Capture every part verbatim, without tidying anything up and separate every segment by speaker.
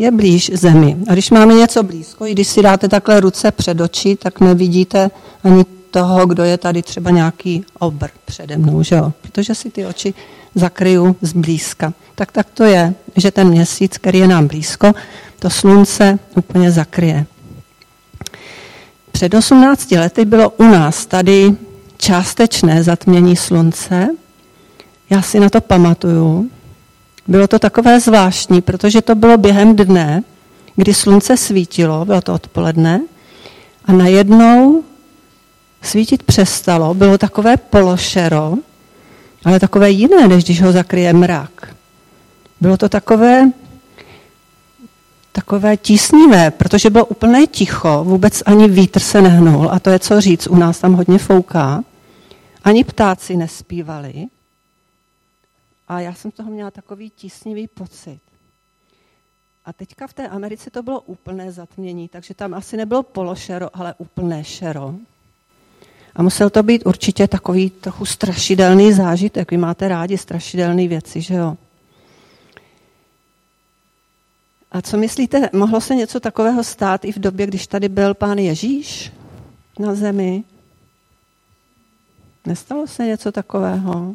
Speaker 1: je blíž zemi. A když máme něco blízko, i když si dáte takhle ruce před oči, tak nevidíte ani toho, kdo je tady třeba nějaký obr přede mnou, že jo? Protože si ty oči zakryju zblízka. Tak tak to je, že ten měsíc, který je nám blízko, to slunce úplně zakryje. Před osmnácti lety bylo u nás tady částečné zatmění slunce. Já si na to pamatuju. Bylo to takové zvláštní, protože to bylo během dne, kdy slunce svítilo, bylo to odpoledne, a najednou svítit přestalo, bylo takové pološero, ale takové jiné, než když ho zakryje mrak. Bylo to takové, takové tísnivé, protože bylo úplné ticho, vůbec ani vítr se nehnul, a to je co říct, u nás tam hodně fouká, ani ptáci nespívali, a já jsem z toho měla takový tísnivý pocit. A teďka v té Americe to bylo úplné zatmění, takže tam asi nebylo pološero, ale úplné šero. A musel to být určitě takový trochu strašidelný zážitek. Vy máte rádi strašidelné věci, že jo? A co myslíte, mohlo se něco takového stát i v době, když tady byl Pán Ježíš na zemi? Nestalo se něco takového?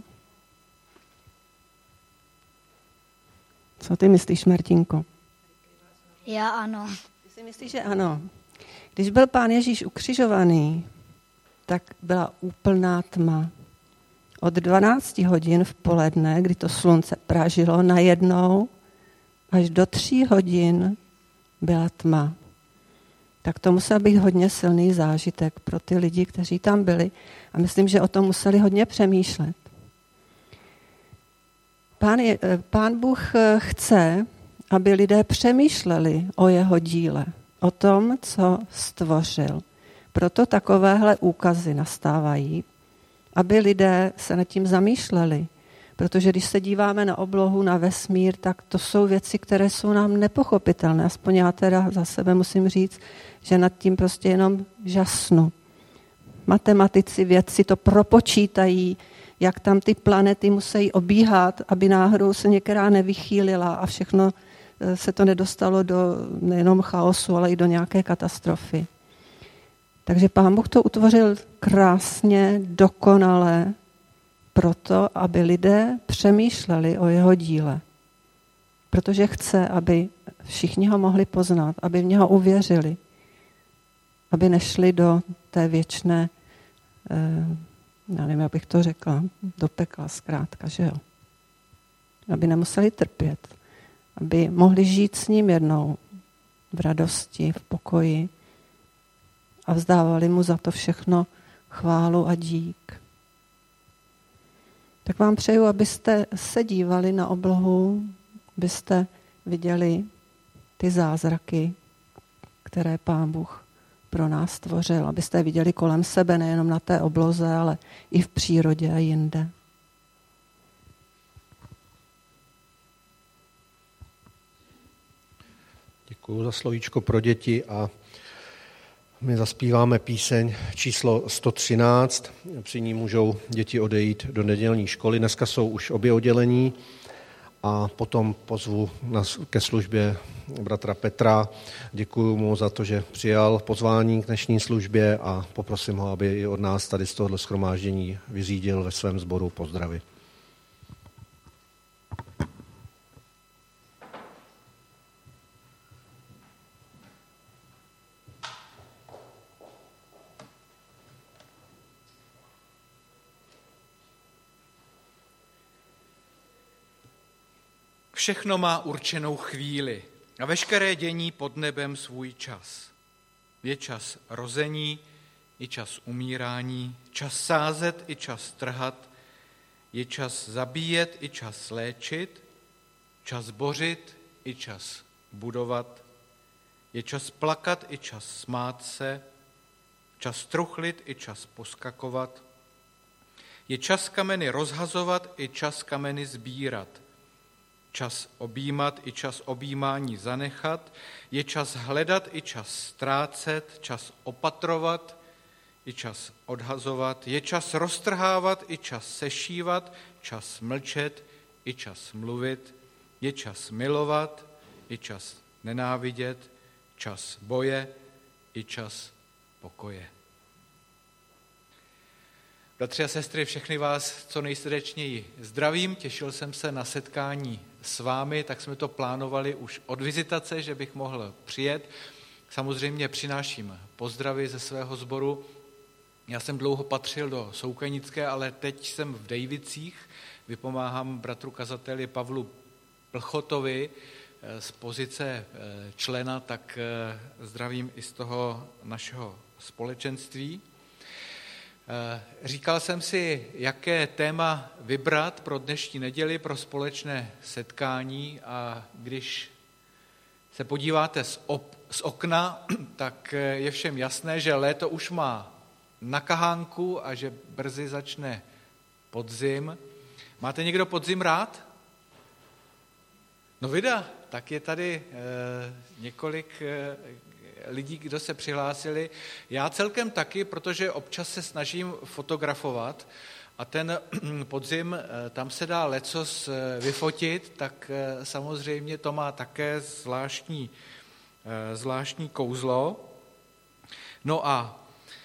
Speaker 1: Co ty myslíš, Martinko?
Speaker 2: Já ano.
Speaker 1: Ty si myslíš, že ano. Když byl Pán Ježíš ukřižovaný, tak byla úplná tma. Od dvanácti hodin v poledne, kdy to slunce pražilo, najednou až do tří hodin byla tma. Tak to musel být hodně silný zážitek pro ty lidi, kteří tam byli. A myslím, že o tom museli hodně přemýšlet. Pán, je, Pán Bůh chce, aby lidé přemýšleli o jeho díle, o tom, co stvořil. Proto takovéhle úkazy nastávají, aby lidé se nad tím zamýšleli. Protože když se díváme na oblohu, na vesmír, tak to jsou věci, které jsou nám nepochopitelné. Aspoň já teda za sebe musím říct, že nad tím prostě jenom žasnu. Matematici, vědci to propočítají, jak tam ty planety musí obíhat, aby náhodou se některá nevychýlila a všechno se to nedostalo do nejenom chaosu, ale i do nějaké katastrofy. Takže Pán Bůh to utvořil krásně, dokonale, proto, aby lidé přemýšleli o jeho díle. Protože chce, aby všichni ho mohli poznat, aby v něho uvěřili, aby nešli do té věčné, já nevím, jak bych to řekla, do pekla zkrátka, že jo. Aby nemuseli trpět, aby mohli žít s ním jednou v radosti, v pokoji a vzdávali mu za to všechno chválu a dík. Tak vám přeju, abyste se dívali na oblohu, abyste viděli ty zázraky, které Pán Bůh pro nás stvořil, abyste je viděli kolem sebe, nejenom na té obloze, ale i v přírodě a jinde.
Speaker 3: Děkuji za slovíčko pro děti a my zaspíváme píseň číslo sto třináct. Při ní můžou děti odejít do nedělní školy. Dneska jsou už obě oddělení a potom pozvu ke službě bratra Petra. Děkuji mu za to, že přijal pozvání k dnešní službě a poprosím ho, aby i od nás tady z tohoto shromáždění vyřídil ve svém sboru pozdravy.
Speaker 4: Všechno má určenou chvíli a veškeré dění pod nebem svůj čas. Je čas rození, i čas umírání, čas sázet, i čas trhat, je čas zabíjet, i čas léčit, čas bořit, i čas budovat, je čas plakat, i čas smát se, čas truchlit, i čas poskakovat, je čas kameny rozhazovat, i čas kameny sbírat, čas objímat i čas objímání zanechat, je čas hledat i čas ztrácet, čas opatrovat i čas odhazovat, je čas roztrhávat i čas sešívat, čas mlčet i čas mluvit, je čas milovat i čas nenávidět, čas boje i čas pokoje. Bratři a sestry, všechny vás co nejsrdečněji zdravím. Těšil jsem se na setkání s vámi, tak jsme to plánovali už od vizitace, že bych mohl přijet. Samozřejmě přináším pozdravy ze svého sboru. Já jsem dlouho patřil do Soukenické, ale teď jsem v Dejvicích. Vypomáhám bratru kazateli Pavlu Plchotovi z pozice člena, tak zdravím i z toho našeho společenství. Říkal jsem si, jaké téma vybrat pro dnešní neděli, pro společné setkání, a když se podíváte z, op, z okna, tak je všem jasné, že léto už má na kahánku a že brzy začne podzim. Máte někdo podzim rád? No vida, tak je tady e, několik e, lidí, kdo se přihlásili. Já celkem taky, protože občas se snažím fotografovat a ten podzim, tam se dá lecos vyfotit, tak samozřejmě to má také zvláštní, zvláštní kouzlo. No a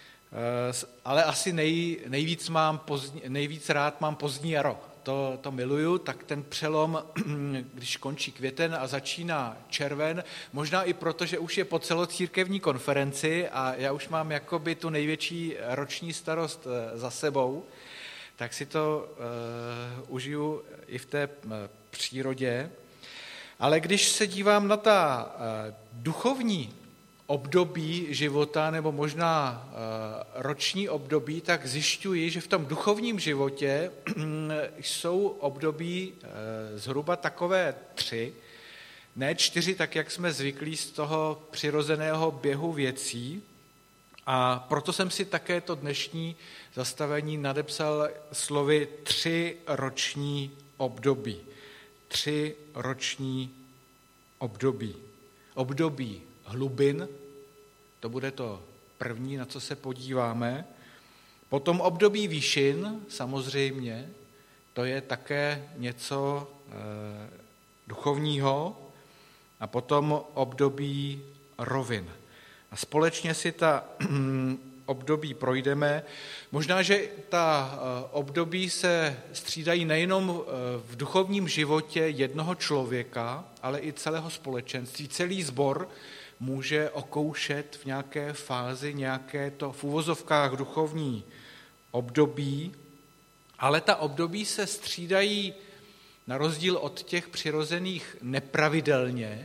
Speaker 4: ale asi nej, nejvíc, mám pozdní, nejvíc rád mám pozdní jaro. To, to miluju, tak ten přelom, když končí květen a začíná červen, možná i proto, že už je po celocírkevní konferenci a já už mám jakoby tu největší roční starost za sebou, tak si to uh, užiju i v té uh, přírodě. Ale když se dívám na ta uh, duchovní období života, nebo možná uh, roční období, tak zjišťuji, že v tom duchovním životě jsou období uh, zhruba takové tři, ne čtyři, tak jak jsme zvyklí z toho přirozeného běhu věcí. A proto jsem si také to dnešní zastavení nadepsal slovy tři roční období. Tři roční období. Období hlubin, to bude to první, na co se podíváme. Potom období výšin, samozřejmě, to je také něco e, duchovního. A potom období rovin. A společně si ta období projdeme. Možná, že ta období se střídají nejenom v duchovním životě jednoho člověka, ale i celého společenství. Celý sbor může okoušet v nějaké fázi nějaké to v uvozovkách duchovní období, ale ta období se střídají na rozdíl od těch přirozených nepravidelně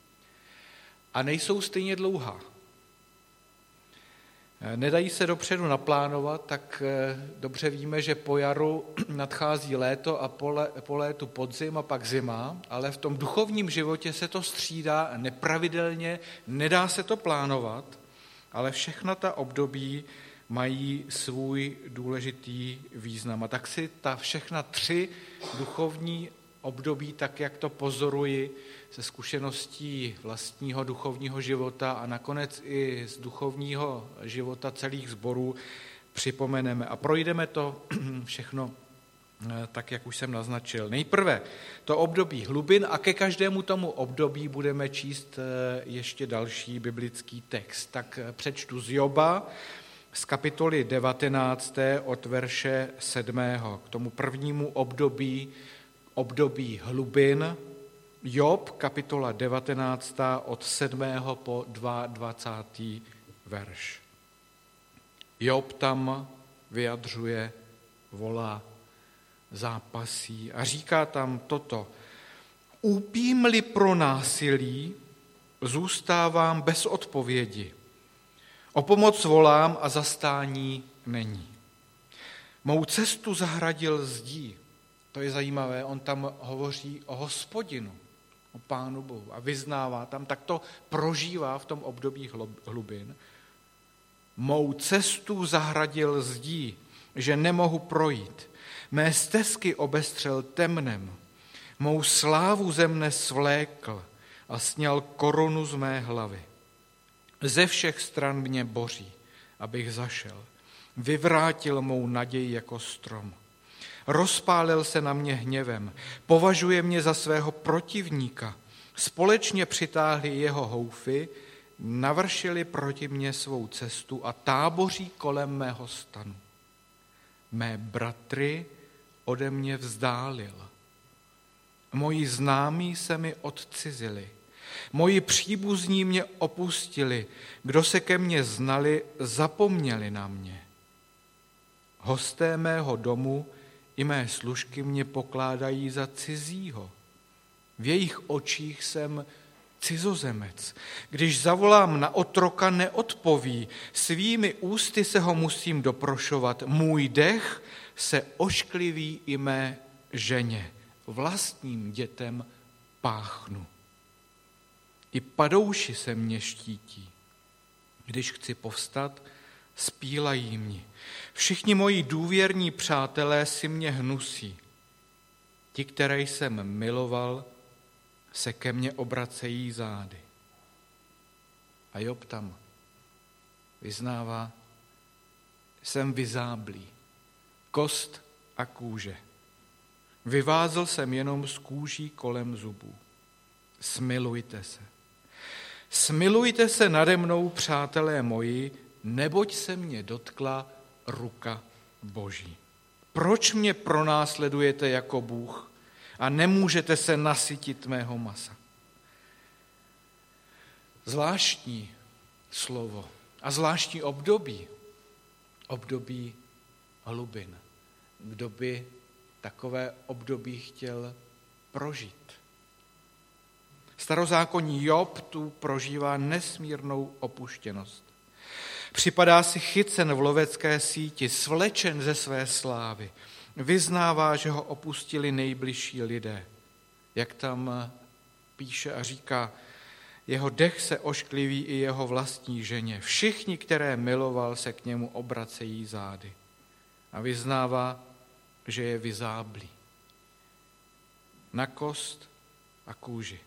Speaker 4: a nejsou stejně dlouhá. Nedají se dopředu naplánovat, tak dobře víme, že po jaru nadchází léto a po, lé, po létu podzim a pak zima, ale v tom duchovním životě se to střídá nepravidelně, nedá se to plánovat, ale všechna ta období mají svůj důležitý význam. A tak si ta všechna tři duchovní období, tak jak to pozoruji ze zkušeností vlastního duchovního života a nakonec i z duchovního života celých sborů, připomeneme a projdeme to všechno tak, jak už jsem naznačil. Nejprve to období hlubin a ke každému tomu období budeme číst ještě další biblický text. Tak přečtu z Joba, z kapitoly devatenácté od verše sedmého k tomu prvnímu období, období hlubin. Job, kapitola devatenáctá od sedmého po dvacátý druhý verš. Job tam vyjadřuje, volá, zápasí a říká tam toto. Úpím-li pro násilí, zůstávám bez odpovědi. O pomoc volám a zastání není. Mou cestu zahradil zdí. To je zajímavé, on tam hovoří o Hospodinu, o Pánu Bohu a vyznává tam, tak to prožívá v tom období hlubin. Mou cestu zahradil zdí, že nemohu projít. Mé stezky obestřel temnem. Mou slávu ze mne svlékl a sňal korunu z mé hlavy. Ze všech stran mě boří, abych zašel. Vyvrátil mou naději jako strom. Rozpálil se na mě hněvem. Považuje mě za svého protivníka. Společně přitáhli jeho houfy, navršili proti mně svou cestu a táboří kolem mého stanu. Mé bratry ode mě vzdálil. Moji známí se mi odcizili. Moji příbuzní mě opustili. Kdo se ke mně znali, zapomněli na mě. Hosté mého domu i mé služky mě pokládají za cizího. V jejich očích jsem cizozemec. Když zavolám na otroka, neodpoví. Svými ústy se ho musím doprošovat. Můj dech se oškliví i mé ženě. Vlastním dětem páchnu. I padouši se mě štítí. Když chci povstat, spílají mě. Všichni moji důvěrní přátelé si mě hnusí. Ti, které jsem miloval, se ke mně obracejí zády. A Job tam vyznává, jsem vyzáblý, kost a kůže. Vyvázl jsem jenom z kůží kolem zubů. Smilujte se. Smilujte se nade mnou, přátelé moji, neboť se mě dotkla ruka Boží. Proč mě pronásledujete jako Bůh a nemůžete se nasytit mého masa? Zvláštní slovo a zvláštní období, období hlubin. Kdo by takové období chtěl prožít? Starozákonní Job tu prožívá nesmírnou opuštěnost. Připadá si chycen v lovecké síti, svlečen ze své slávy. Vyznává, že ho opustili nejbližší lidé. Jak tam píše a říká, jeho dech se oškliví i jeho vlastní ženě. Všichni, které miloval, se k němu obracejí zády. A vyznává, že je vyzáblý. Na kost a kůži.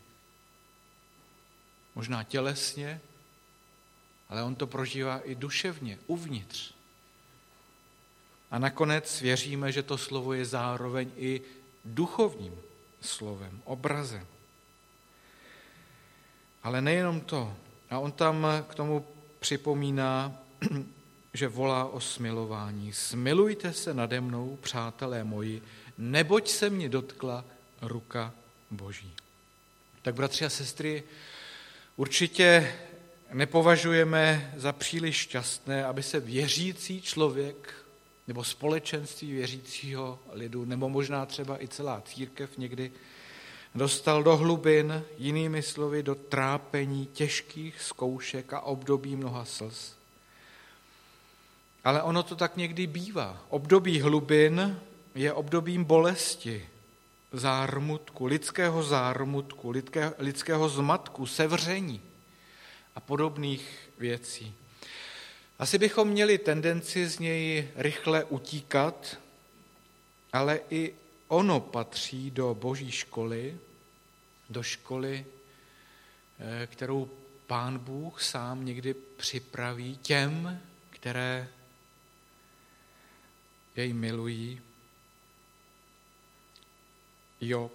Speaker 4: Možná tělesně, ale on to prožívá i duševně, uvnitř. A nakonec věříme, že to slovo je zároveň i duchovním slovem, obrazem. Ale nejenom to. A on tam k tomu připomíná, že volá o smilování. Smilujte se nade mnou, přátelé moji, neboť se mě dotkla ruka Boží. Tak bratři a sestry, určitě nepovažujeme za příliš šťastné, aby se věřící člověk nebo společenství věřícího lidu, nebo možná třeba i celá církev někdy, dostal do hlubin, jinými slovy do trápení, těžkých zkoušek a období mnoha slz. Ale ono to tak někdy bývá. Období hlubin je obdobím bolesti, zármutku, lidského zármutku, lidského, lidského zmatku, sevření a podobných věcí. Asi bychom měli tendenci z něj rychle utíkat, ale i ono patří do Boží školy, do školy, kterou Pán Bůh sám někdy připraví těm, které jej milují. Job.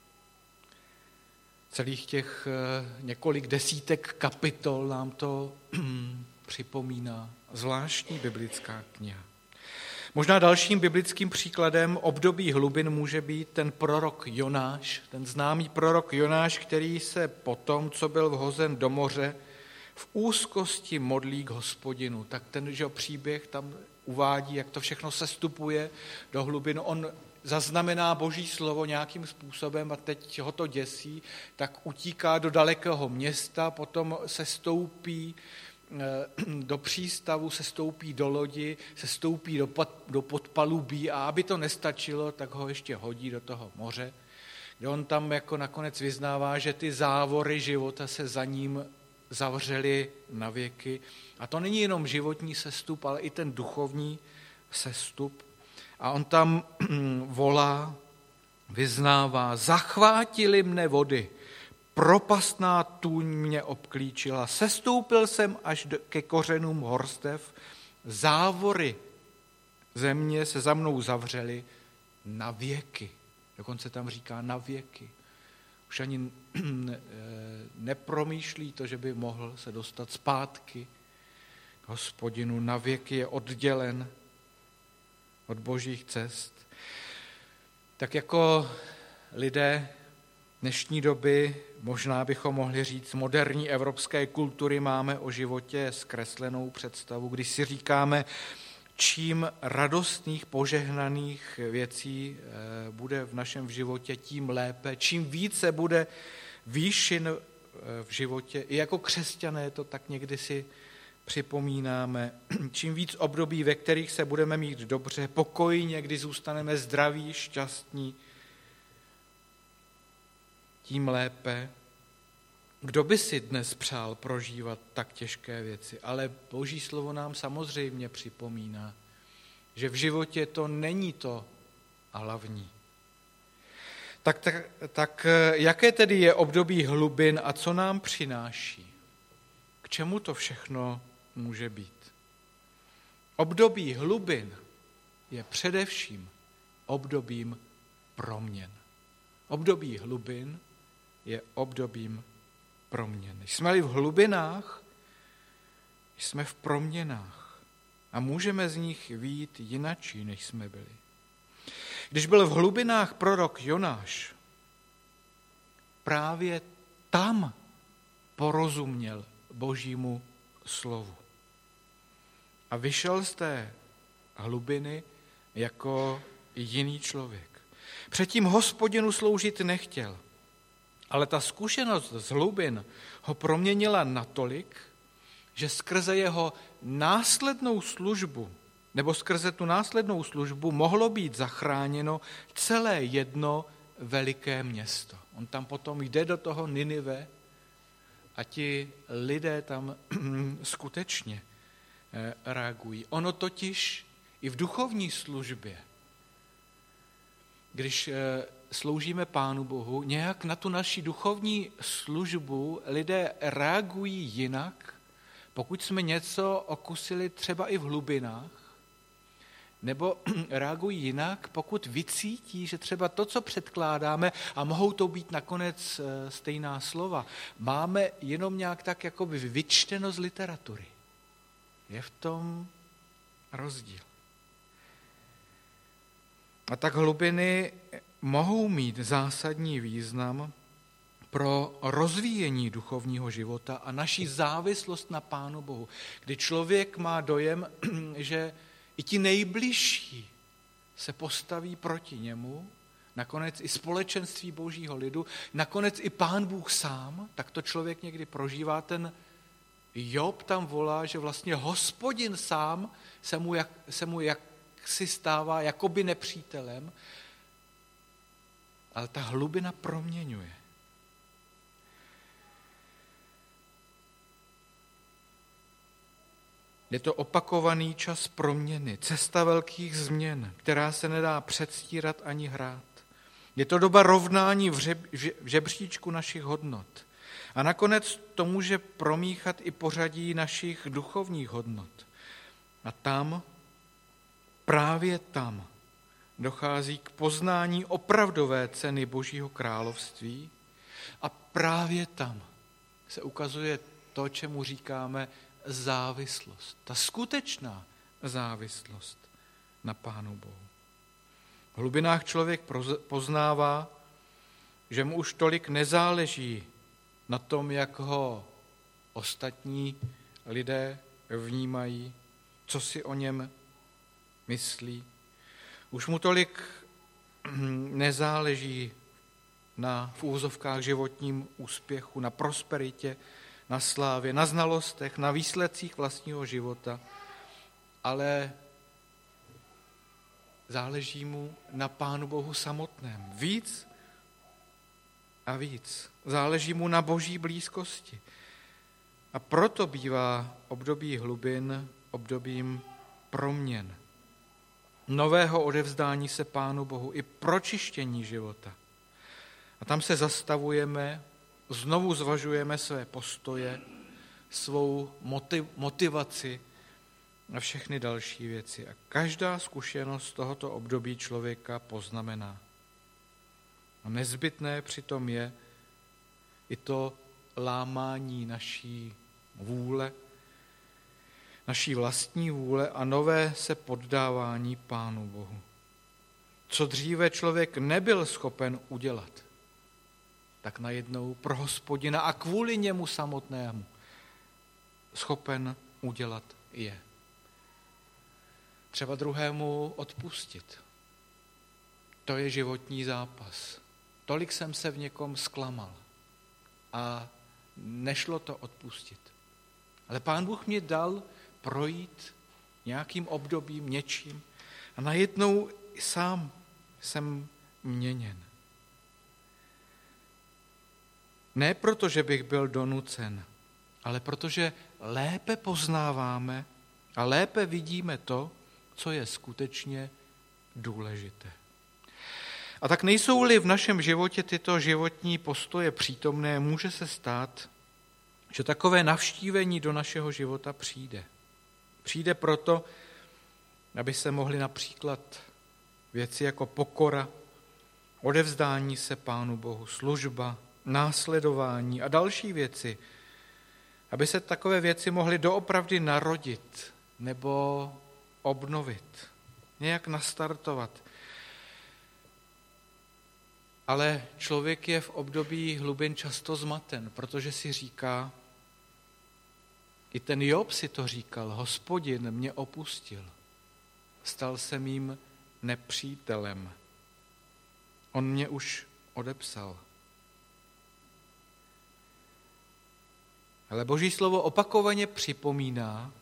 Speaker 4: Celých těch několik desítek kapitol nám to připomíná. Zvláštní biblická kniha. Možná dalším biblickým příkladem období hlubin může být ten prorok Jonáš, ten známý prorok Jonáš, který se potom, co byl vhozen do moře, v úzkosti modlí k Hospodinu. Tak ten že příběh tam uvádí, jak to všechno sestupuje do hlubin. On zaznamená Boží slovo nějakým způsobem a teď ho to děsí, tak utíká do dalekého města, potom se stoupí do přístavu, se stoupí do lodi, se stoupí do, pod, do podpalubí a aby to nestačilo, tak ho ještě hodí do toho moře, kde on tam jako nakonec vyznává, že ty závory života se za ním zavřely na věky. A to není jenom životní sestup, ale i ten duchovní sestup. A on tam volá, vyznává, zachvátily mne vody, propastná tůň mě obklíčila, sestoupil jsem až ke kořenům horstev, závory země se za mnou zavřely na věky. Dokonce tam říká na věky. Už ani nepromýšlí to, že by mohl se dostat zpátky k Hospodinu, navěky je oddělen od božích cest. Tak jako lidé dnešní doby, možná bychom mohli říct, moderní evropské kultury, máme o životě zkreslenou představu, když si říkáme, čím radostných, požehnaných věcí bude v našem životě, tím lépe, čím více bude výšin v životě. I jako křesťané to tak někdy si připomínáme. Čím víc období, ve kterých se budeme mít dobře, pokojně, kdy zůstaneme zdraví, šťastní, tím lépe. Kdo by si dnes přál prožívat tak těžké věci? Ale Boží slovo nám samozřejmě připomíná, že v životě to není to hlavní. Tak, tak, tak jaké tedy je období hlubin a co nám přináší? K čemu to všechno může být? Období hlubin je především obdobím proměn. Období hlubin je obdobím proměn. Jsme-li v hlubinách, jsme v proměnách a můžeme z nich vyjít jinačí, než jsme byli. Když byl v hlubinách prorok Jonáš, právě tam porozuměl Božímu slovu. A vyšel z té hlubiny jako jiný člověk. Předtím Hospodinu sloužit nechtěl, ale ta zkušenost z hlubin ho proměnila natolik, že skrze jeho následnou službu, nebo skrze tu následnou službu mohlo být zachráněno celé jedno veliké město. On tam potom jde do toho Ninive a ti lidé tam skutečně reagují. Ono totiž i v duchovní službě, když sloužíme Pánu Bohu, nějak na tu naši duchovní službu lidé reagují jinak, pokud jsme něco okusili třeba i v hlubinách, nebo reagují jinak, pokud vycítí, že třeba to, co předkládáme, a mohou to být nakonec stejná slova, máme jenom nějak tak jakoby vyčteno z literatury. Je v tom rozdíl. A tak hlubiny mohou mít zásadní význam pro rozvíjení duchovního života a naší závislost na Pánu Bohu, kdy člověk má dojem, že i ti nejbližší se postaví proti němu, nakonec i společenství Božího lidu, nakonec i Pán Bůh sám, tak to člověk někdy prožívá. Ten Job tam volá, že vlastně Hospodin sám se mu, jak, se mu jaksi stává jakoby nepřítelem, ale ta hlubina proměňuje. Je to opakovaný čas proměny, cesta velkých změn, která se nedá předstírat ani hrát. Je to doba rovnání v, řeb, v žebříčku našich hodnot. A nakonec to může promíchat i pořadí našich duchovních hodnot. A tam, právě tam, dochází k poznání opravdové ceny Božího království a právě tam se ukazuje to, čemu říkáme závislost. Ta skutečná závislost na Pánu Bohu. V hlubinách člověk poznává, že mu už tolik nezáleží na tom, jak ho ostatní lidé vnímají, co si o něm myslí. Už mu tolik nezáleží na v úvozovkách životním úspěchu, na prosperitě, na slávě, na znalostech, na výsledcích vlastního života, ale záleží mu na Pánu Bohu samotném. Víc a víc. Záleží mu na Boží blízkosti. A proto bývá období hlubin obdobím proměn. Nového odevzdání se Pánu Bohu i pročištění života. A tam se zastavujeme, znovu zvažujeme své postoje, svou motivaci a všechny další věci. A každá zkušenost tohoto období člověka poznamená. A nezbytné přitom je, i to lámání naší vůle, naší vlastní vůle a nové se poddávání Pánu Bohu. Co dříve člověk nebyl schopen udělat, tak najednou pro Hospodina a kvůli němu samotnému schopen udělat je. Třeba druhému odpustit. To je životní zápas. Tolik jsem se v někom zklamal a nešlo to odpustit. Ale Pán Bůh mě dal projít nějakým obdobím, něčím a najednou sám jsem měněn. Ne proto, že bych byl donucen, ale protože lépe poznáváme a lépe vidíme to, co je skutečně důležité. A tak nejsou-li v našem životě tyto životní postoje přítomné, může se stát, že takové navštívení do našeho života přijde. Přijde proto, aby se mohly například věci jako pokora, odevzdání se Pánu Bohu, služba, následování a další věci, aby se takové věci mohly doopravdy narodit nebo obnovit, nějak nastartovat. Ale člověk je v období hlubin často zmaten, protože si říká, i ten Job si to říkal, Hospodin mě opustil, stal se mým nepřítelem. On mě už odepsal. Ale Boží slovo opakovaně připomíná,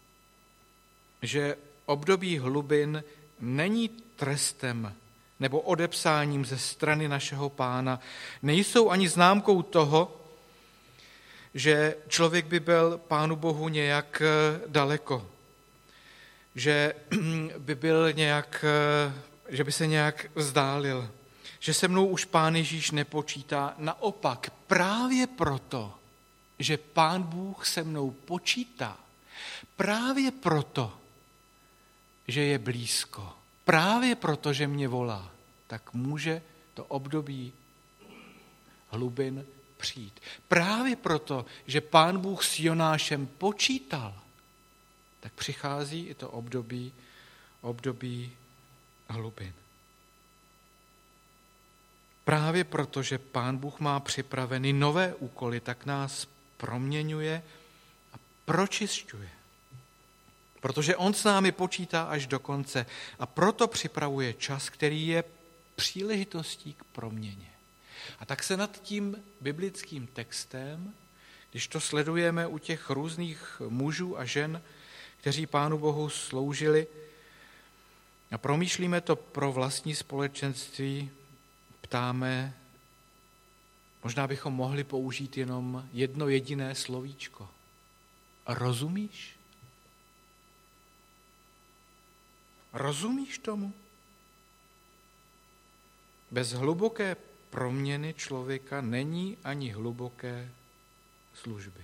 Speaker 4: že období hlubin není trestem nebo odepsáním ze strany našeho Pána, nejsou ani známkou toho, že člověk by byl Pánu Bohu nějak daleko, že by byl nějak, že by se nějak vzdálil, že se mnou už Pán Ježíš nepočítá. Naopak, právě proto, že Pán Bůh se mnou počítá, právě proto, že je blízko, právě proto, že mě volá, tak může to období hlubin přijít. Právě proto, že Pán Bůh s Jonášem počítal, tak přichází i to období, období hlubin. Právě proto, že Pán Bůh má připraveny nové úkoly, tak nás proměňuje a pročišťuje. Protože on s námi počítá až do konce a proto připravuje čas, který je příležitostí k proměně. A tak se nad tím biblickým textem, když to sledujeme u těch různých mužů a žen, kteří Pánu Bohu sloužili, a promýšlíme to pro vlastní společenství, ptáme, možná bychom mohli použít jenom jedno jediné slovíčko. Rozumíš? Rozumíš tomu? Bez hluboké proměny člověka není ani hluboké služby.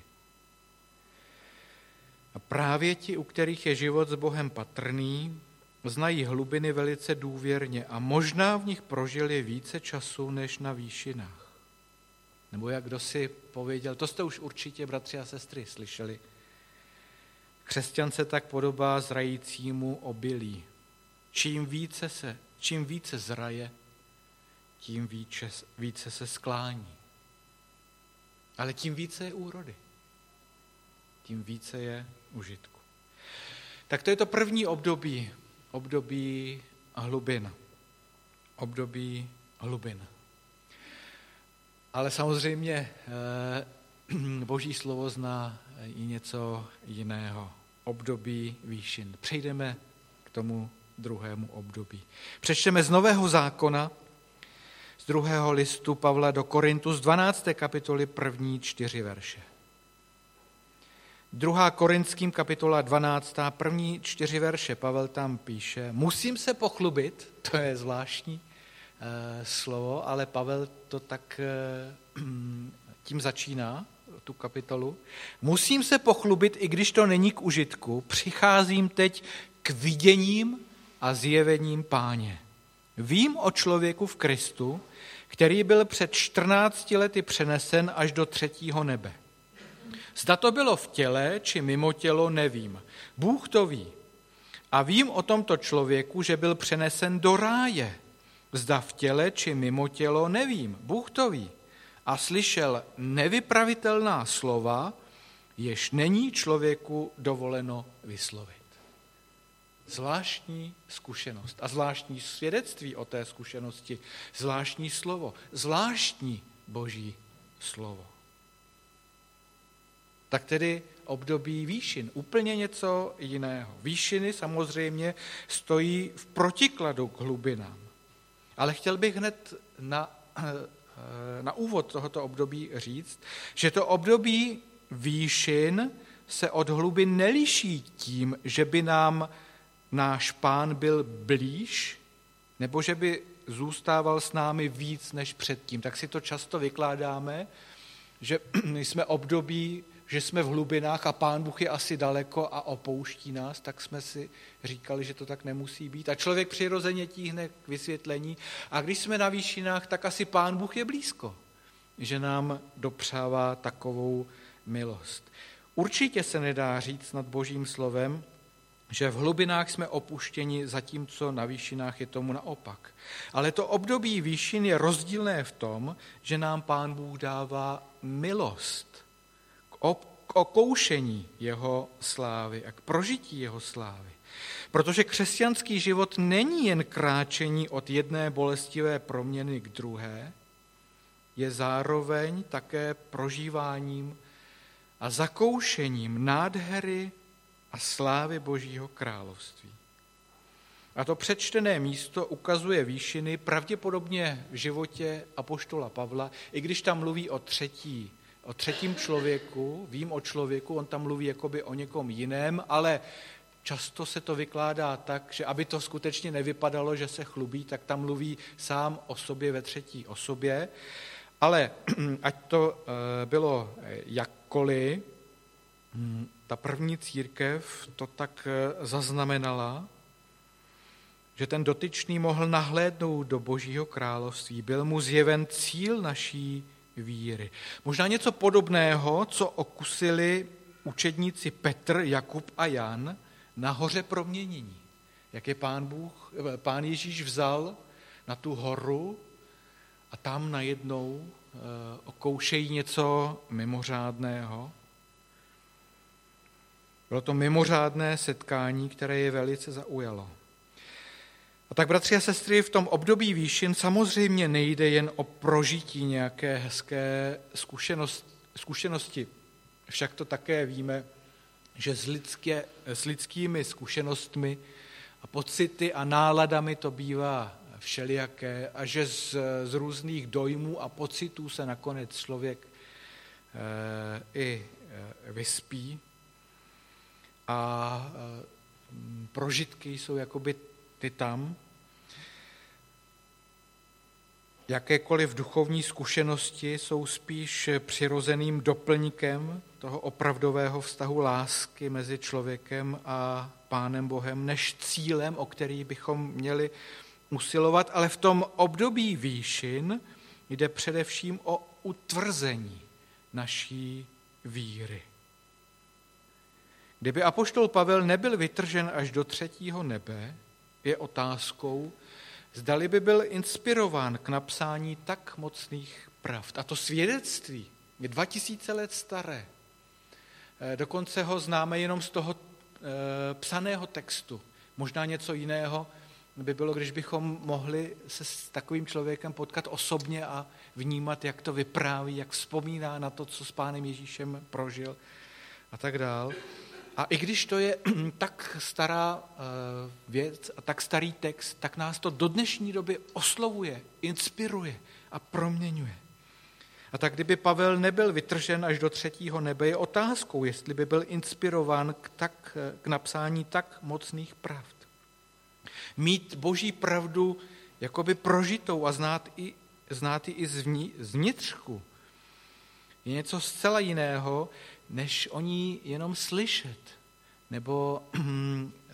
Speaker 4: A právě ti, u kterých je život s Bohem patrný, znají hlubiny velice důvěrně a možná v nich prožili více času než na výšinách. Nebo jak kdo si pověděl, to jste už určitě, bratři a sestry, slyšeli. Křesťan se tak podobá zrajícímu obilí. Čím více se, čím více zraje, tím více, více se sklání. Ale tím více je úrody. Tím více je užitku. Tak to je to první období, období hlubin. Období hlubin. Ale samozřejmě Boží slovo zná i něco jiného. Období výšin. Přejdeme k tomu druhému období. Přečteme z Nového zákona, z druhého listu Pavla do Korintu, z dvanácté kapitoly první čtyři verše. Druhá Korinským kapitola dvanáctá první čtyři verše. Pavel tam píše, musím se pochlubit, to je zvláštní e, slovo, ale Pavel to tak e, tím začíná, tu kapitolu. Musím se pochlubit, i když to není k užitku, přicházím teď k viděním a zjevením Páně. Vím o člověku v Kristu, který byl před čtrnácti lety přenesen až do třetího nebe. Zda to bylo v těle, či mimo tělo, nevím. Bůh to ví. A vím o tomto člověku, že byl přenesen do ráje. Zda v těle, či mimo tělo, nevím. Bůh to ví. A slyšel nevypravitelná slova, jež není člověku dovoleno vyslovit. Zvláštní zkušenost a zvláštní svědectví o té zkušenosti, zvláštní slovo, zvláštní Boží slovo. Tak tedy období výšin, úplně něco jiného. Výšiny samozřejmě stojí v protikladu k hlubinám. Ale chtěl bych hned na, na úvod tohoto období říct, že to období výšin se od hlubin neliší tím, že by nám náš Pán byl blíž, nebo že by zůstával s námi víc než předtím. Tak si to často vykládáme, že jsme období, že jsme v hlubinách a Pán Bůh je asi daleko a opouští nás, tak jsme si říkali, že to tak nemusí být. A člověk přirozeně tíhne k vysvětlení. A když jsme na výšinách, tak asi Pán Bůh je blízko, že nám dopřává takovou milost. Určitě se nedá říct nad Božím slovem, že v hlubinách jsme opuštěni, zatímco na výšinách je tomu naopak. Ale to období výšin je rozdílné v tom, že nám Pán Bůh dává milost k okoušení jeho slávy a k prožití jeho slávy. Protože křesťanský život není jen kráčení od jedné bolestivé proměny k druhé, je zároveň také prožíváním a zakoušením nádhery a slávy Božího království. A to přečtené místo ukazuje výšiny pravděpodobně v životě apoštola Pavla, i když tam mluví o třetí, o třetím člověku, vím o člověku, on tam mluví jakoby o někom jiném, ale často se to vykládá tak, že aby to skutečně nevypadalo, že se chlubí, tak tam mluví sám o sobě ve třetí osobě. Ale ať to bylo jakkoliv, ta první církev to tak zaznamenala, že ten dotyčný mohl nahlédnout do Božího království. Byl mu zjeven cíl naší víry. Možná něco podobného, co okusili učedníci Petr, Jakub a Jan na hoře proměnění. Jak je pán Bůh, pán Ježíš vzal na tu horu a tam najednou okoušejí něco mimořádného. Bylo to mimořádné setkání, které je velice zaujalo. A tak, bratři a sestry, v tom období výšin samozřejmě nejde jen o prožití nějaké hezké zkušenosti. Však to také víme, že s, lidské, s lidskými zkušenostmi a pocity a náladami to bývá všelijaké a že z, z různých dojmů a pocitů se nakonec člověk e, i e, vyspí. A e, prožitky jsou jakoby ty tam. Jakékoliv duchovní zkušenosti jsou spíš přirozeným doplňkem toho opravdového vztahu lásky mezi člověkem a Pánem Bohem, než cílem, o který bychom měli usilovat, ale v tom období výšin jde především o utvrzení naší víry. Kdyby apoštol Pavel nebyl vytržen až do třetího nebe, je otázkou, zdali by byl inspirován k napsání tak mocných pravd. A to svědectví je dva tisíce let staré. Dokonce ho známe jenom z toho psaného textu. Možná něco jiného by bylo, když bychom mohli se s takovým člověkem potkat osobně a vnímat, jak to vypráví, jak vzpomíná na to, co s Pánem Ježíšem prožil a tak dál. A i když to je tak stará věc a tak starý text, tak nás to do dnešní doby oslovuje, inspiruje a proměňuje. A tak kdyby Pavel nebyl vytržen až do třetího nebe, je otázkou, jestli by byl inspirován k, tak, k napsání tak mocných pravd. Mít Boží pravdu jakoby prožitou a znát i, znát i zvnitřku je něco zcela jiného, než o ní jenom slyšet nebo e,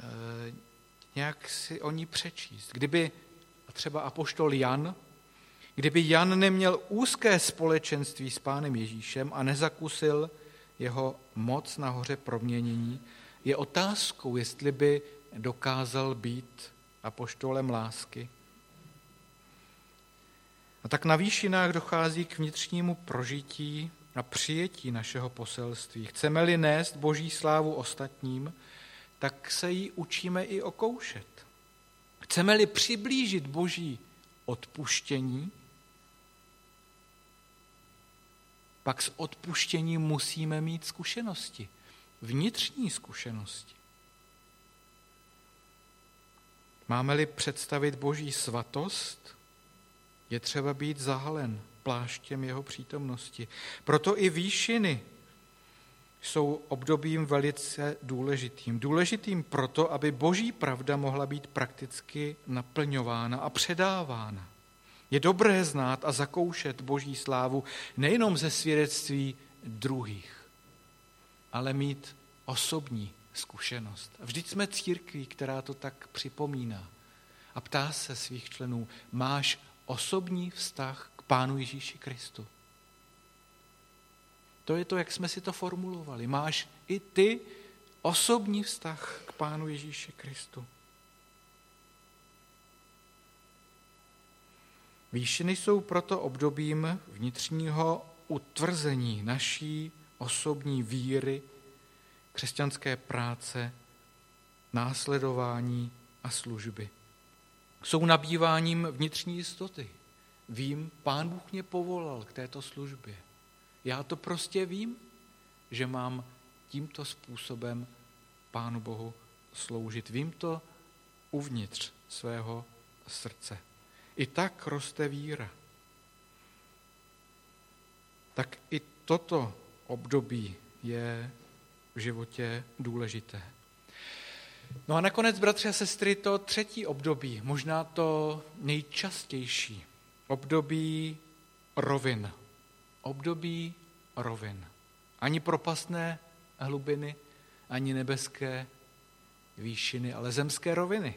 Speaker 4: nějak si o ní přečíst. Kdyby třeba apoštol Jan Kdyby Jan neměl úzké společenství s Pánem Ježíšem a nezakusil jeho moc na hoře proměnění, je otázkou, jestli by dokázal být apoštolem lásky. A tak na výšinách dochází k vnitřnímu prožití a přijetí našeho poselství. Chceme-li nést Boží slávu ostatním, tak se ji učíme i okoušet. Chceme-li přiblížit Boží odpuštění, pak s odpuštěním musíme mít zkušenosti, vnitřní zkušenosti. Máme-li představit Boží svatost, je třeba být zahalen pláštěm jeho přítomnosti. Proto i výšiny jsou obdobím velice důležitým. Důležitým proto, aby Boží pravda mohla být prakticky naplňována a předávána. Je dobré znát a zakoušet Boží slávu nejenom ze svědectví druhých, ale mít osobní zkušenost. Vždyť jsme církví, která to tak připomíná a ptá se svých členů, máš osobní vztah k Pánu Ježíši Kristu? To je to, jak jsme si to formulovali. Máš i ty osobní vztah k Pánu Ježíši Kristu? Výšiny jsou proto obdobím vnitřního utvrzení naší osobní víry, křesťanské práce, následování a služby. Jsou nabýváním vnitřní jistoty. Vím, Pán Bůh mě povolal k této službě. Já to prostě vím, že mám tímto způsobem Pánu Bohu sloužit. Vím to uvnitř svého srdce. I tak roste víra. Tak i toto období je v životě důležité. No a nakonec, bratři a sestry, to třetí období, možná to nejčastější, období rovin. Období rovin. Ani propastné hlubiny, ani nebeské výšiny, ale zemské roviny.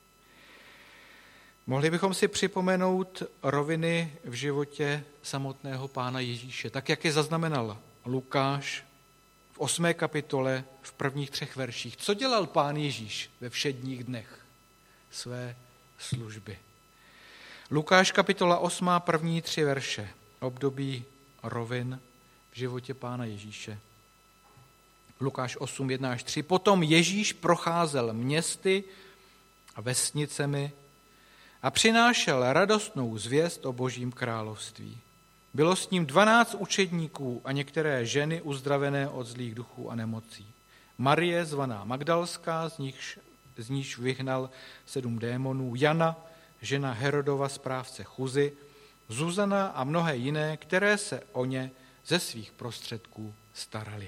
Speaker 4: Mohli bychom si připomenout roviny v životě samotného Pána Ježíše, tak jak je zaznamenal Lukáš v osmé kapitole v prvních třech verších. Co dělal Pán Ježíš ve všedních dnech své služby? Lukáš kapitola osmá, první tři verše, období rovin v životě Pána Ježíše. Lukáš osm, jedna až tři. Potom Ježíš procházel městy a vesnicemi a přinášel radostnou zvěst o Božím království. Bylo s ním dvanáct učedníků a některé ženy uzdravené od zlých duchů a nemocí. Marie, zvaná Magdalská, z níž, z níž vyhnal sedm démonů, Jana, žena Herodova, správce Chuzy, Zuzana a mnohé jiné, které se o ně ze svých prostředků starali.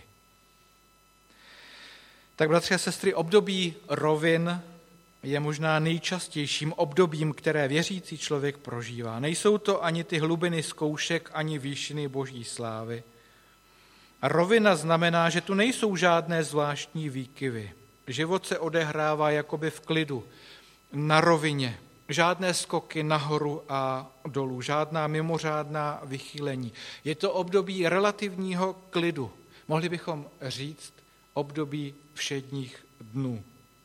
Speaker 4: Tak, bratři a sestry, období rovin je možná nejčastějším obdobím, které věřící člověk prožívá. Nejsou to ani ty hlubiny zkoušek, ani výšiny Boží slávy. A rovina znamená, že tu nejsou žádné zvláštní výkyvy. Život se odehrává jakoby v klidu, na rovině. Žádné skoky nahoru a dolů, žádná mimořádná vychýlení. Je to období relativního klidu. Mohli bychom říct období všedních dnů.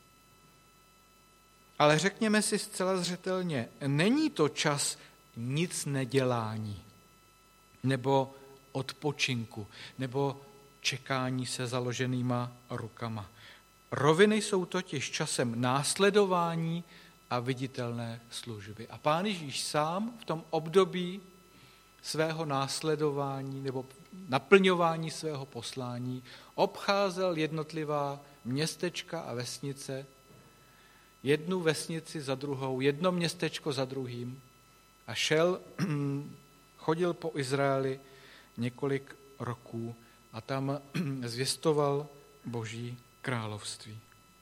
Speaker 4: Ale řekněme si zcela zřetelně, není to čas nic nedělání, nebo odpočinku, nebo čekání se založenýma rukama. Roviny jsou totiž časem následování a viditelné služby. A Pán Ježíš sám v tom období svého následování nebo naplňování svého poslání obcházel jednotlivá městečka a vesnice, jednu vesnici za druhou, jedno městečko za druhým a šel, chodil po Izraeli několik roků a tam zvěstoval Boží království.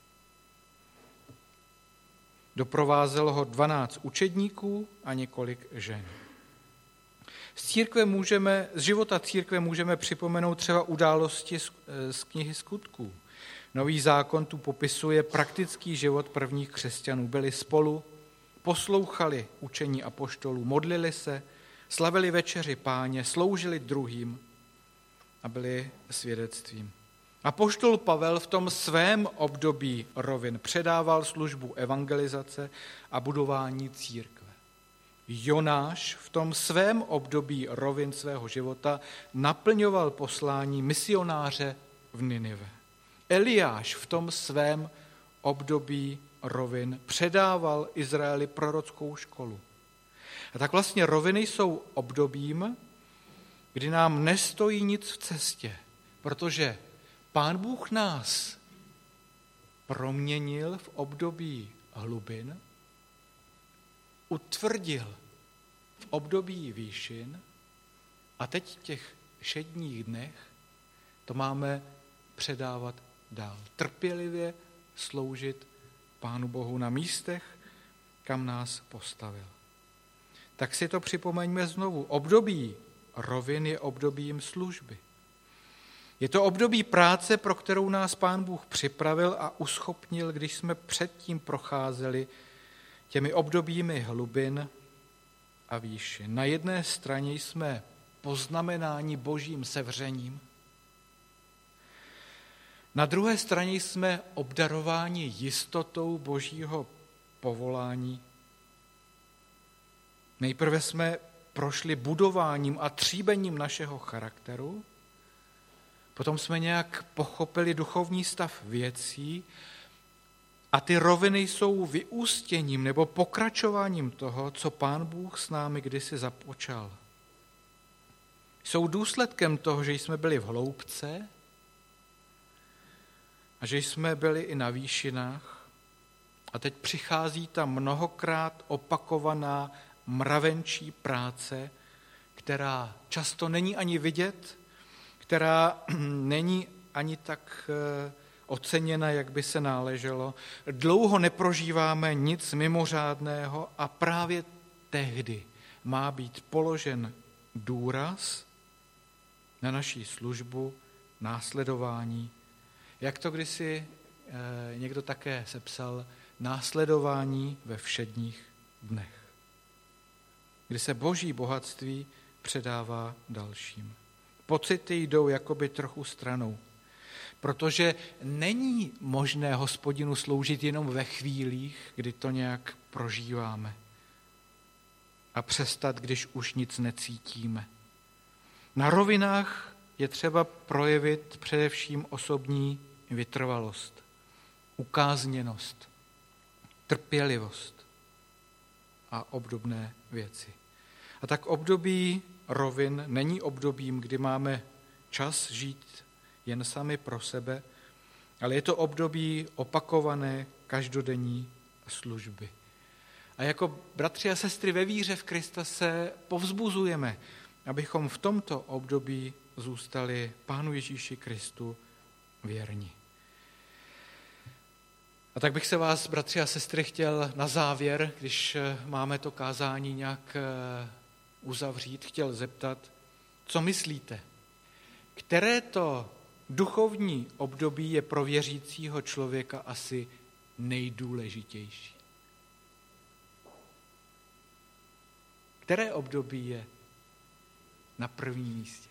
Speaker 4: Doprovázelo ho dvanáct učedníků a několik žen. Z církve můžeme, z života církve můžeme připomenout třeba události z, z knihy Skutků. Nový zákon tu popisuje praktický život prvních křesťanů. Byli spolu, poslouchali učení apoštolů, modlili se, slavili večeři Páně, sloužili druhým a byli svědectvím. Apoštol Pavel v tom svém období rovin předával službu evangelizace a budování církve. Jonáš v tom svém období rovin svého života naplňoval poslání misionáře v Ninive. Eliáš v tom svém období rovin předával Izraeli prorockou školu. A tak vlastně roviny jsou obdobím, kdy nám nestojí nic v cestě, protože Pán Bůh nás proměnil v období hlubin, utvrdil v období výšin a teď v těch šedních dnech to máme předávat dál. Trpělivě sloužit Pánu Bohu na místech, kam nás postavil. Tak si to připomeňme znovu. Období rovin je obdobím služby. Je to období práce, pro kterou nás Pán Bůh připravil a uschopnil, když jsme předtím procházeli těmi obdobími hlubin a výšin. Na jedné straně jsme poznamenáni Božím sevřením, na druhé straně jsme obdarováni jistotou Božího povolání. Nejprve jsme prošli budováním a tříbením našeho charakteru, potom jsme nějak pochopili duchovní stav věcí a ty roviny jsou vyústěním nebo pokračováním toho, co Pán Bůh s námi kdysi započal. Jsou důsledkem toho, že jsme byli v hloubce a že jsme byli i na výšinách a teď přichází ta mnohokrát opakovaná mravenčí práce, která často není ani vidět, která není ani tak oceněna, jak by se náleželo. Dlouho neprožíváme nic mimořádného a právě tehdy má být položen důraz na naší službu, následování. Jak to kdysi někdo také sepsal, následování ve všedních dnech, kdy se Boží bohatství předává dalším. Pocity jdou jakoby trochu stranou, protože není možné Hospodinu sloužit jenom ve chvílích, kdy to nějak prožíváme a přestat, když už nic necítíme. Na rovinách je třeba projevit především osobní vytrvalost, ukázněnost, trpělivost a obdobné věci. A tak období rovin není obdobím, kdy máme čas žít jen sami pro sebe, ale je to období opakované každodenní služby. A jako bratři a sestry ve víře v Krista se povzbuzujeme, abychom v tomto období zůstali Pánu Ježíši Kristu věrni. A tak bych se vás, bratři a sestry, chtěl na závěr, když máme to kázání nějak uzavřít, chtěl zeptat, co myslíte? Které to duchovní období je pro věřícího člověka asi nejdůležitější? Které období je na prvním místě?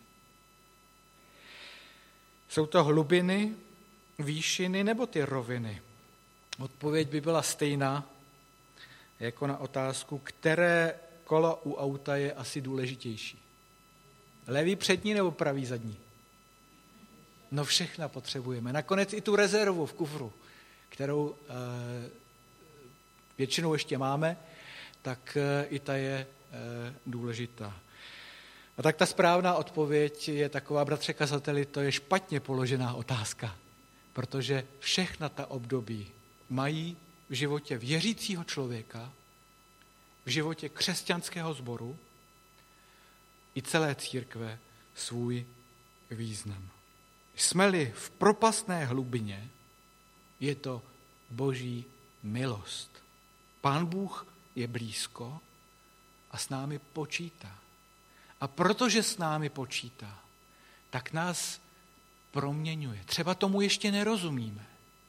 Speaker 4: Jsou to hlubiny, výšiny nebo ty roviny? Odpověď by byla stejná jako na otázku, které kolo u auta je asi důležitější. Levý přední nebo pravý zadní? No všechna potřebujeme. Nakonec i tu rezervu v kufru, kterou e, většinou ještě máme, tak e, i ta je e, důležitá. A tak ta správná odpověď je taková, bratře kazateli, to je špatně položená otázka, protože všechna ta období mají v životě věřícího člověka, v životě křesťanského sboru i celé církve svůj význam. Jsme-li v propastné hlubině, je to Boží milost. Pán Bůh je blízko a s námi počítá. A protože s námi počítá, tak nás proměňuje. Třeba tomu ještě nerozumíme.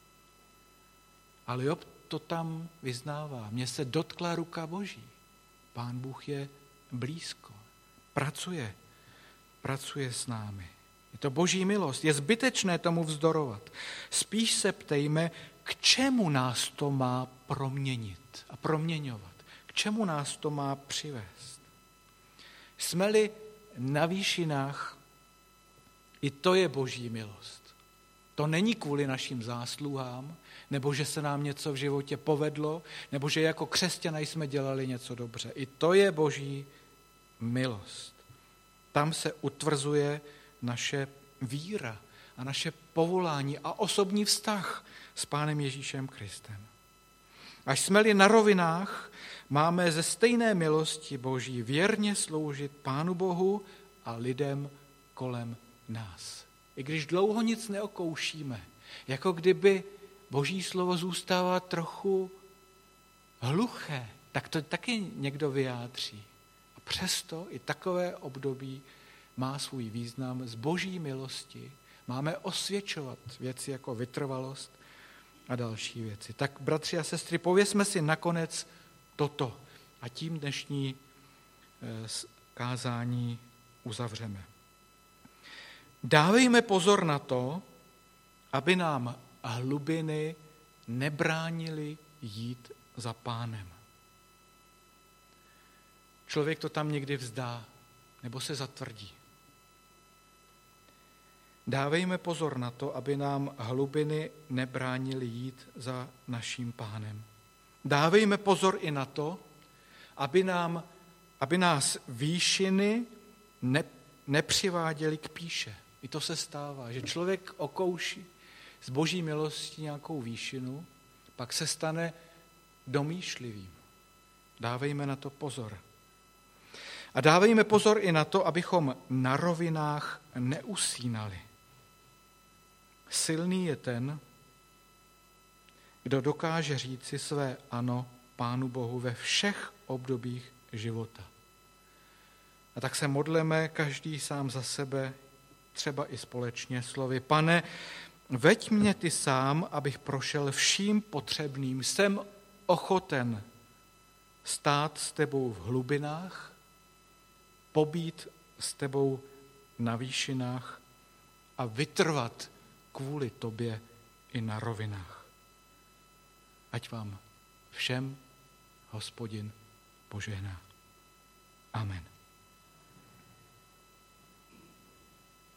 Speaker 4: Ale Job to tam vyznává. Mně se dotkla ruka Boží. Pán Bůh je blízko. Pracuje. Pracuje s námi. Je to boží milost. Je zbytečné tomu vzdorovat. Spíš se ptejme, k čemu nás to má proměnit a proměňovat. K čemu nás to má přivést. Jsme-li na výšinách, i to je boží milost. To není kvůli našim zásluhám, nebo že se nám něco v životě povedlo, nebo že jako křesťané jsme dělali něco dobře. I to je boží milost. Tam se utvrzuje naše víra a naše povolání a osobní vztah s Pánem Ježíšem Kristem. Až jsme-li na rovinách, máme ze stejné milosti boží věrně sloužit Pánu Bohu a lidem kolem nás. I když dlouho nic neokoušíme, jako kdyby boží slovo zůstává trochu hluché, tak to taky někdo vyjádří. A přesto i takové období má svůj význam. Z boží milosti máme osvědčovat věci jako vytrvalost a další věci. Tak, bratři a sestry, pověsme si nakonec toto a tím dnešní kázání uzavřeme. Dávejme pozor na to, aby nám hlubiny nebránily jít za Pánem. Člověk to tam někdy vzdá nebo se zatvrdí. Dávejme pozor na to, aby nám hlubiny nebránily jít za naším Pánem. Dávejme pozor i na to, aby, nám, aby nás výšiny ne, nepřiváděly k pýše. I to se stává, že člověk okouší z boží milosti nějakou výšinu, pak se stane domýšlivým. Dávejme na to pozor. A dávejme pozor i na to, abychom na rovinách neusínali. Silný je ten, kdo dokáže říci své ano Pánu Bohu ve všech obdobích života. A tak se modleme každý sám za sebe, třeba i společně slovy. Pane, veď mě ty sám, abych prošel vším potřebným. Jsem ochoten stát s tebou v hlubinách, pobít s tebou na výšinách a vytrvat kvůli tobě i na rovinách. Ať vám všem Hospodin požehná. Amen.